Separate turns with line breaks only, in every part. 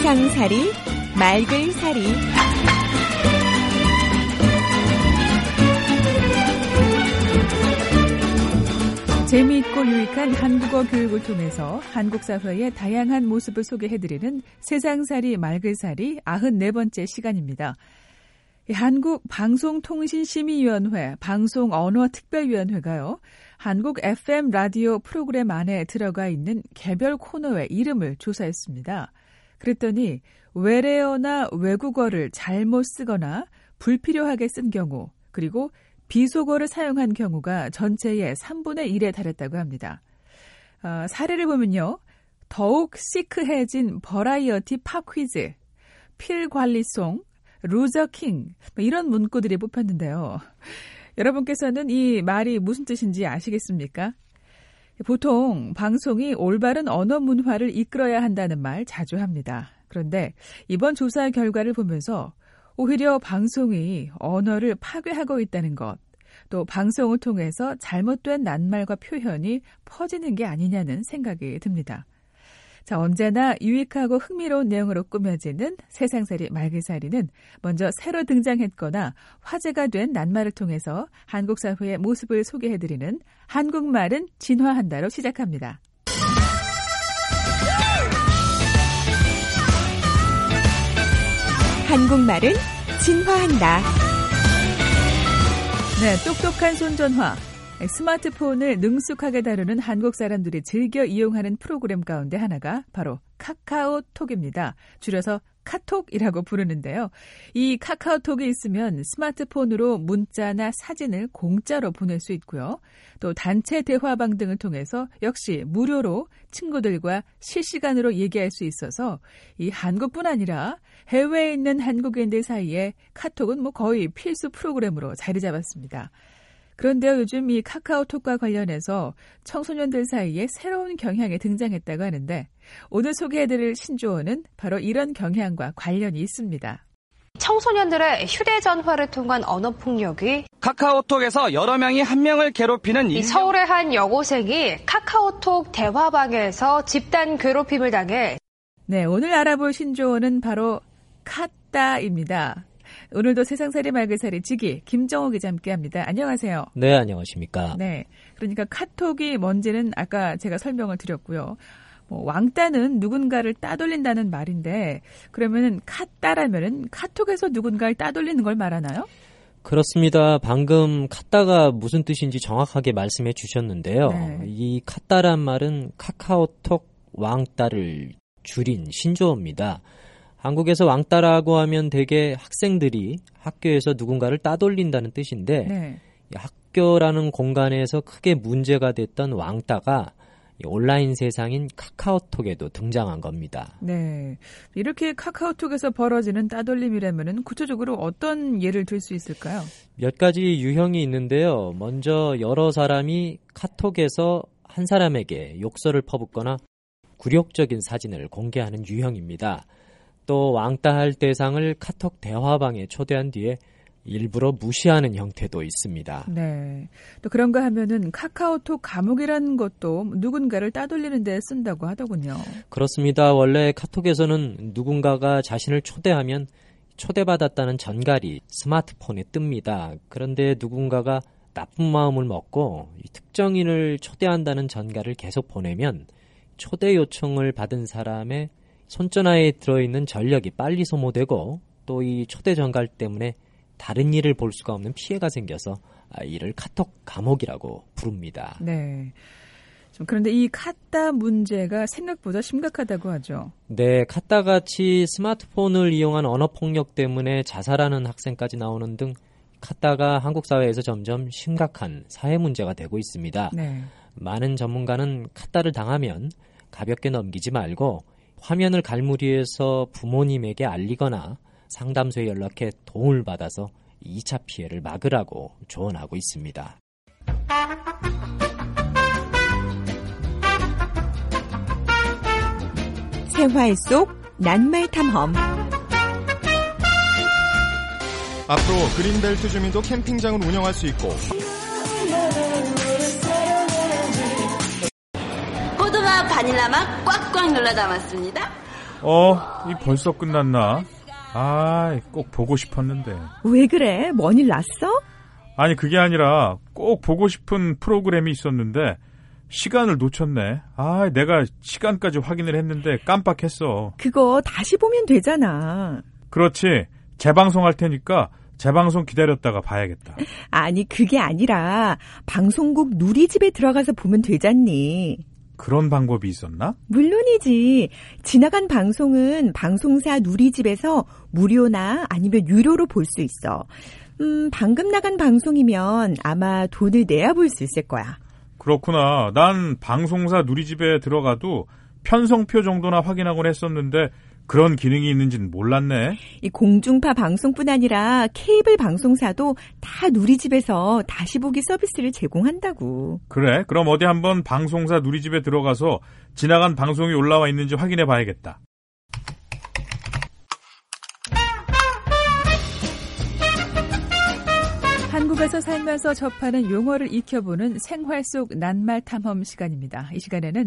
세상살이 말글살이 재미있고 유익한 한국어 교육을 통해서 한국 사회의 다양한 모습을 소개해드리는 세상살이 말글살이 94번째 시간입니다. 한국방송통신심의위원회 방송언어특별위원회가요. 한국 FM 라디오 프로그램 안에 들어가 있는 개별 코너의 이름을 조사했습니다. 그랬더니 외래어나 외국어를 잘못 쓰거나 불필요하게 쓴 경우, 그리고 비속어를 사용한 경우가 전체의 3분의 1에 달했다고 합니다. 사례를 보면요. 더욱 시크해진 버라이어티 팝 퀴즈, 필관리송, 루저킹, 이런 문구들이 뽑혔는데요. 여러분께서는 이 말이 무슨 뜻인지 아시겠습니까? 보통 방송이 올바른 언어 문화를 이끌어야 한다는 말 자주 합니다. 그런데 이번 조사 결과를 보면서 오히려 방송이 언어를 파괴하고 있다는 것, 또 방송을 통해서 잘못된 낱말과 표현이 퍼지는 게 아니냐는 생각이 듭니다. 자, 언제나 유익하고 흥미로운 내용으로 꾸며지는 세상살이 말글살이는 먼저 새로 등장했거나 화제가 된 낱말을 통해서 한국 사회의 모습을 소개해드리는 한국말은 진화한다로 시작합니다. 한국말은 진화한다. 네, 똑똑한 손전화. 스마트폰을 능숙하게 다루는 한국 사람들이 즐겨 이용하는 프로그램 가운데 하나가 바로 카카오톡입니다. 줄여서 카톡이라고 부르는데요. 이 카카오톡이 있으면 스마트폰으로 문자나 사진을 공짜로 보낼 수 있고요. 또 단체 대화방 등을 통해서 역시 무료로 친구들과 실시간으로 얘기할 수 있어서 이 한국뿐 아니라 해외에 있는 한국인들 사이에 카톡은 거의 필수 프로그램으로 자리 잡았습니다. 그런데요, 요즘 이 카카오톡과 관련해서 청소년들 사이에 새로운 경향이 등장했다고 하는데 오늘 소개해드릴 신조어는 바로 이런 경향과 관련이 있습니다.
청소년들의 휴대전화를 통한 언어폭력이
카카오톡에서 여러 명이 한 명을 괴롭히는
이 서울의 한 여고생이 카카오톡 대화방에서 집단 괴롭힘을 당해
네, 오늘 알아볼 신조어는 바로 카따입니다. 오늘도 세상살이 말글살이 지기 김정호 기자 함께합니다. 안녕하세요.
네, 안녕하십니까.
네, 그러니까 카톡이 뭔지는 아까 제가 설명을 드렸고요. 왕따는 누군가를 따돌린다는 말인데 그러면은 카따라면은 카톡에서 누군가를 따돌리는 걸 말하나요?
그렇습니다. 방금 카따가 무슨 뜻인지 정확하게 말씀해 주셨는데요.
네.
이 카따란 말은 카카오톡 왕따를 줄인 신조어입니다. 한국에서 왕따라고 하면 대개 학생들이 학교에서 누군가를 따돌린다는 뜻인데
네.
학교라는 공간에서 크게 문제가 됐던 왕따가 온라인 세상인 카카오톡에도 등장한 겁니다.
네, 이렇게 카카오톡에서 벌어지는 따돌림이라면 구체적으로 어떤 예를 들 수 있을까요?
몇 가지 유형이 있는데요. 먼저 여러 사람이 카톡에서 한 사람에게 욕설을 퍼붓거나 굴욕적인 사진을 공개하는 유형입니다. 또 왕따할 대상을 카톡 대화방에 초대한 뒤에 일부러 무시하는 형태도 있습니다.
네. 또 그런가 하면은 카카오톡 감옥이라는 것도 누군가를 따돌리는 데 쓴다고 하더군요.
그렇습니다. 원래 카톡에서는 누군가가 자신을 초대하면 초대받았다는 전갈이 스마트폰에 뜹니다. 그런데 누군가가 나쁜 마음을 먹고 특정인을 초대한다는 전갈을 계속 보내면 초대 요청을 받은 사람의 손전화에 들어있는 전력이 빨리 소모되고 또 이 초대 전갈 때문에 다른 일을 볼 수가 없는 피해가 생겨서 이를 카톡 감옥이라고 부릅니다.
네. 그런데 이 카따 문제가 생각보다 심각하다고 하죠.
네, 카따같이 스마트폰을 이용한 언어폭력 때문에 자살하는 학생까지 나오는 등 카따가 한국 사회에서 점점 심각한 사회 문제가 되고 있습니다.
네.
많은 전문가는 카따를 당하면 가볍게 넘기지 말고 화면을 갈무리해서 부모님에게 알리거나 상담소에 연락해 도움을 받아서 2차 피해를 막으라고 조언하고 있습니다.
생활 속 낱말 탐험.
앞으로 그린벨트 주민도 캠핑장을 운영할 수 있고
포도맛 바닐라 맛 꽉꽉 눌러 담았습니다. 이 벌써 끝났나? 꼭 보고 싶었는데.
왜 그래? 뭔 일 났어?
아니, 그게 아니라 꼭 보고 싶은 프로그램이 있었는데 시간을 놓쳤네. 내가 시간까지 확인을 했는데 깜빡했어.
그거 다시 보면 되잖아.
그렇지. 재방송할 테니까 재방송 기다렸다가 봐야겠다.
아니, 그게 아니라 방송국 누리집에 들어가서 보면 되잖니.
그런 방법이 있었나?
물론이지. 지나간 방송은 방송사 누리집에서 무료나 아니면 유료로 볼 수 있어. 방금 나간 방송이면 아마 돈을 내야 볼 수 있을 거야.
그렇구나. 난 방송사 누리집에 들어가도 편성표 정도나 확인하곤 했었는데 그런 기능이 있는지는 몰랐네.
이 공중파 방송뿐 아니라 케이블 방송사도 다 누리집에서 다시 보기 서비스를 제공한다고.
그래? 그럼 어디 한번 방송사 누리집에 들어가서 지나간 방송이 올라와 있는지 확인해 봐야겠다.
한국에서 살면서 접하는 용어를 익혀보는 생활 속 낱말 탐험 시간입니다. 이 시간에는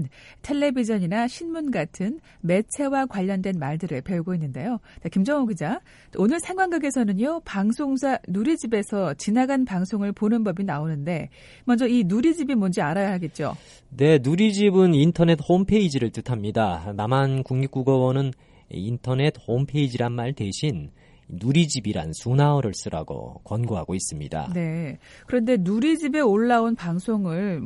텔레비전이나 신문 같은 매체와 관련된 말들을 배우고 있는데요. 김정호 기자, 오늘 상황극에서는요, 방송사 누리집에서 지나간 방송을 보는 법이 나오는데 먼저 이 누리집이 뭔지 알아야 하겠죠?
네, 누리집은 인터넷 홈페이지를 뜻합니다. 남한국립국어원은 인터넷 홈페이지란 말 대신 누리집이란 순화어를 쓰라고 권고하고 있습니다.
네. 그런데 누리집에 올라온 방송을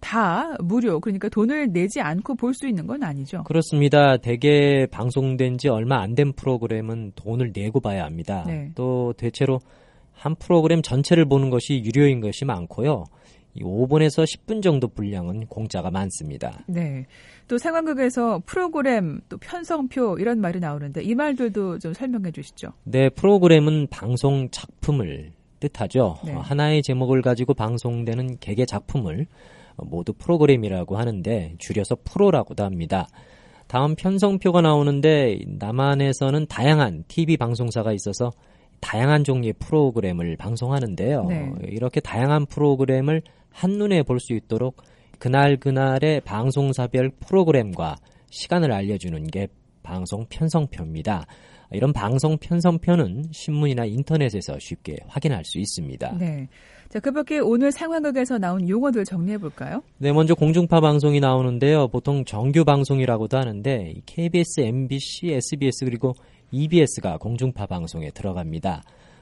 다 무료, 그러니까 돈을 내지 않고 볼 수 있는 건 아니죠?
그렇습니다. 대개 방송된 지 얼마 안 된 프로그램은 돈을 내고 봐야 합니다.
네.
또 대체로 한 프로그램 전체를 보는 것이 유료인 것이 많고요. 5분에서 10분 정도 분량은 공짜가 많습니다.
네. 또 상황극에서 프로그램, 또 편성표 이런 말이 나오는데 이 말들도 좀 설명해 주시죠.
네, 프로그램은 방송 작품을 뜻하죠.
네.
하나의 제목을 가지고 방송되는 개개 작품을 모두 프로그램이라고 하는데 줄여서 프로라고도 합니다. 다음 편성표가 나오는데 남한에서는 다양한 TV 방송사가 있어서 다양한 종류의 프로그램을 방송하는데요.
네.
이렇게 다양한 프로그램을 한눈에 볼 수 있도록 그날그날의 방송사별 프로그램과 시간을 알려주는 게 방송 편성표입니다. 이런 방송 편성표는 신문이나 인터넷에서 쉽게 확인할 수 있습니다.
네. 자, 그 밖에 오늘 상황극에서 나온 용어들 정리해 볼까요?
네, 먼저 공중파 방송이 나오는데요. 보통 정규 방송이라고도 하는데 KBS, MBC, SBS 그리고 EBS가 공중파 방송에 들어갑니다.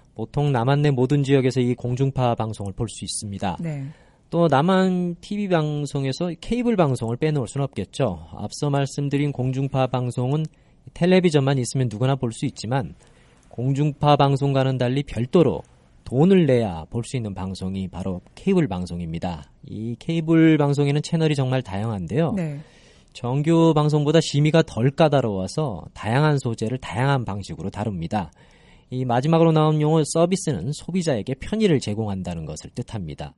보통 남한 내 모든 지역에서 이 공중파 방송을 볼 수 있습니다.
네.
또 남한 TV 방송에서 케이블 방송을 빼놓을 수는 없겠죠. 앞서 말씀드린 공중파 방송은 텔레비전만 있으면 누구나 볼 수 있지만 공중파 방송과는 달리 별도로 돈을 내야 볼 수 있는 방송이 바로 케이블 방송입니다. 이 케이블 방송에는 채널이 정말 다양한데요.
네.
정규 방송보다 심의가 덜 까다로워서 다양한 소재를 다양한 방식으로 다룹니다. 이 마지막으로 나온 용어 서비스는 소비자에게 편의를 제공한다는 것을 뜻합니다.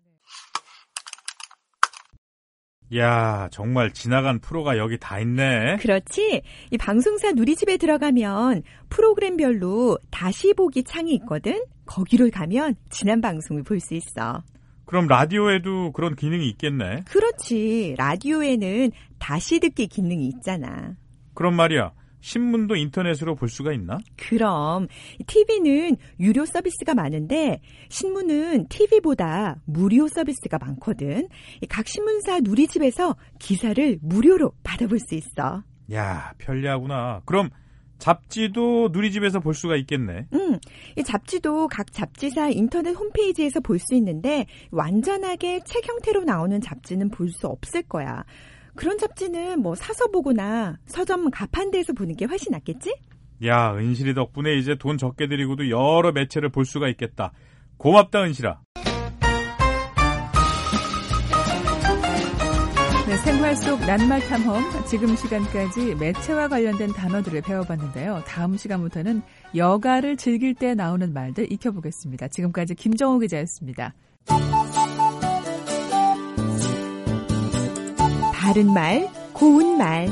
야, 정말 지나간 프로가 여기 다 있네.
그렇지. 이 방송사 누리집에 들어가면 프로그램별로 다시 보기 창이 있거든. 거기로 가면 지난 방송을 볼 수 있어.
그럼 라디오에도 그런 기능이 있겠네.
그렇지. 라디오에는 다시 듣기 기능이 있잖아.
그럼 말이야, 신문도 인터넷으로 볼 수가 있나?
그럼 TV는 유료 서비스가 많은데 신문은 TV보다 무료 서비스가 많거든. 각 신문사 누리집에서 기사를 무료로 받아볼 수 있어.
야, 편리하구나. 그럼 잡지도 누리집에서 볼 수가 있겠네.
이 잡지도 각 잡지사 인터넷 홈페이지에서 볼 수 있는데 완전하게 책 형태로 나오는 잡지는 볼 수 없을 거야. 그런 잡지는 사서 보거나 서점 가판대에서 보는 게 훨씬 낫겠지?
야, 은실이 덕분에 이제 돈 적게 들이고도 여러 매체를 볼 수가 있겠다. 고맙다, 은실아.
네, 생활 속 낱말 탐험, 지금 시간까지 매체와 관련된 단어들을 배워봤는데요. 다음 시간부터는 여가를 즐길 때 나오는 말들 익혀보겠습니다. 지금까지 김정호 기자였습니다.
바른 말, 고운 말.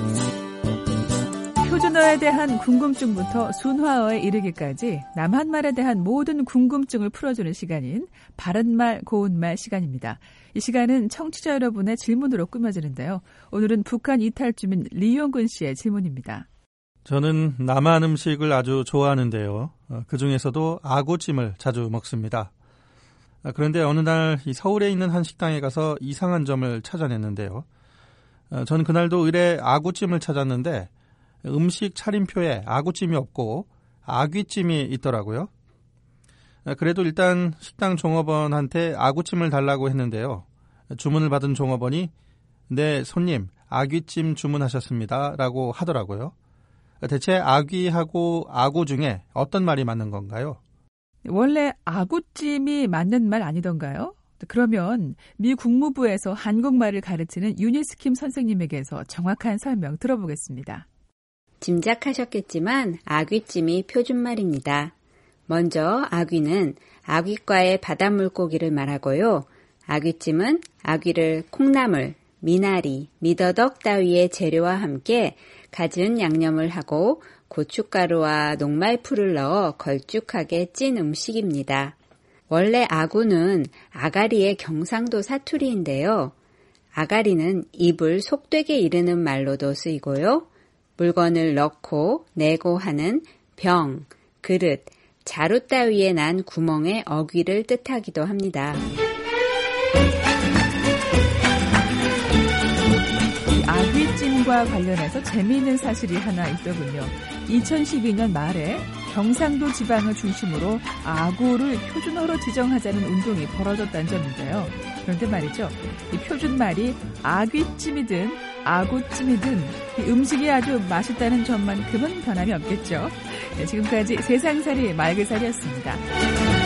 표준어에 대한 궁금증부터 순화어에 이르기까지 남한말에 대한 모든 궁금증을 풀어주는 시간인 바른말 고운말 시간입니다. 이 시간은 청취자 여러분의 질문으로 꾸며지는데요. 오늘은 북한 이탈주민 리용근 씨의 질문입니다.
저는 남한 음식을 아주 좋아하는데요. 그중에서도 아구찜을 자주 먹습니다. 그런데 어느 날 이 서울에 있는 한 식당에 가서 이상한 점을 찾아냈는데요. 저는 그날도 의뢰 아구찜을 찾았는데 음식 차림표에 아구찜이 없고 아귀찜이 있더라고요. 그래도 일단 식당 종업원한테 아구찜을 달라고 했는데요. 주문을 받은 종업원이 네, 손님, 아귀찜 주문하셨습니다 라고 하더라고요. 대체 아귀하고 아구 중에 어떤 말이 맞는 건가요?
원래 아구찜이 맞는 말 아니던가요? 그러면 미 국무부에서 한국말을 가르치는 유니스킴 선생님에게서 정확한 설명 들어보겠습니다.
짐작하셨겠지만 아귀찜이 표준말입니다. 먼저 아귀는 아귀과의 바닷물고기를 말하고요. 아귀찜은 아귀를 콩나물, 미나리, 미더덕 따위의 재료와 함께 갖은 양념을 하고 고춧가루와 녹말풀을 넣어 걸쭉하게 찐 음식입니다. 원래 아구는 아가리의 경상도 사투리인데요. 아가리는 입을 속되게 이르는 말로도 쓰이고요. 물건을 넣고 내고 하는 병, 그릇, 자루 따위에 난 구멍의 어귀를 뜻하기도 합니다.
이 아귀찜과 관련해서 재미있는 사실이 하나 있더군요. 2012년 말에 경상도 지방을 중심으로 아구를 표준어로 지정하자는 운동이 벌어졌다는 점인데요. 그런데 말이죠. 이 표준말이 아귀찜이든 아구찜이든 이 음식이 아주 맛있다는 점만큼은 변함이 없겠죠. 네, 지금까지 세상살이 말그살이었습니다.